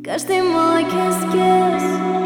Каждый мой кис-кис,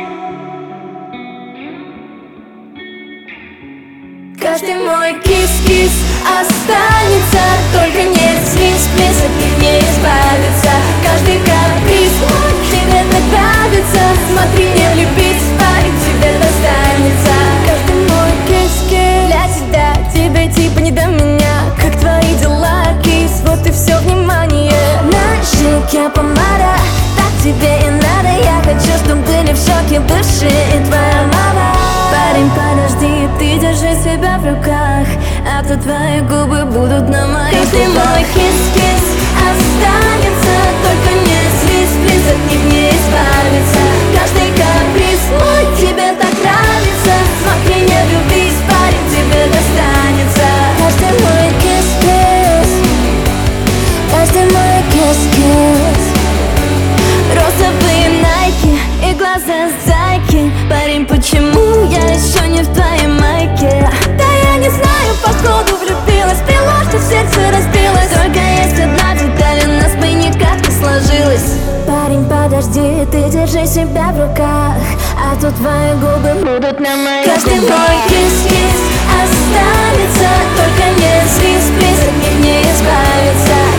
каждый мой кис-кис останется, только не свист-плис, от них не избавиться. Каждый каприз тебе так нравится, смотри, не влюбись, парень, тебе достанется. Каждый мой кис-кис для тебя, тебе типа не до меня. Как твои дела, кис, вот и все внимание. На щеке помада, так тебе и надо. Я хочу, чтобы были в шоке бывшие и твоя мама. Парень, подожди, ты держи себя в руках, а то твои губы будут на моих губах. Каждый мой кис-кис останется, только не свист-плис, от них не избавиться. Каждый каприз мой тебе так нравится, смотри, не влюбись, парень, тебе достанется. Каждый мой кис-кис, каждый мой кис-кис. Розовые найки и глаза зайки. Парень, почему я еще не в твоей майке? Да я не знаю, походу влюбилась, пила, что сердце разбилось. Только есть одна деталь, у нас бы никак не сложилось. Парень, подожди, ты держи себя в руках, а то твои губы будут на моих губах. Каждый мой кис-кис останется, только не свист-плис, от них не избавиться.